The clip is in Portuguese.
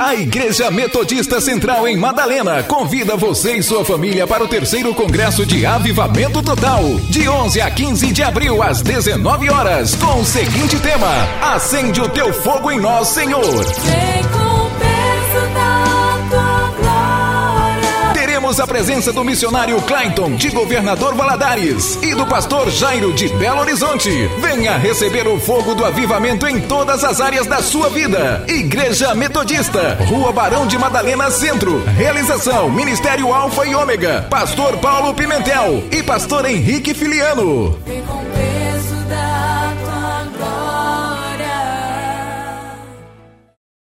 A Igreja Metodista Central em Madalena convida você e sua família para o terceiro Congresso de Avivamento Total, de 11 a 15 de abril às 19 horas, com o seguinte tema: Acende o teu fogo em nós, Senhor. Vem com o peso da tua glória. Teremos a presença do missionário Clayton, de Governador Valadares, e do pastor Jairo, de Belo Horizonte. Venha receber o fogo do avivamento em todas as áreas da sua vida. Igreja Metodista, Rua Barão de Madalena Centro. Realização: Ministério Alfa e Ômega, pastor Paulo Pimentel e pastor Henrique Filiano. Vem com o peso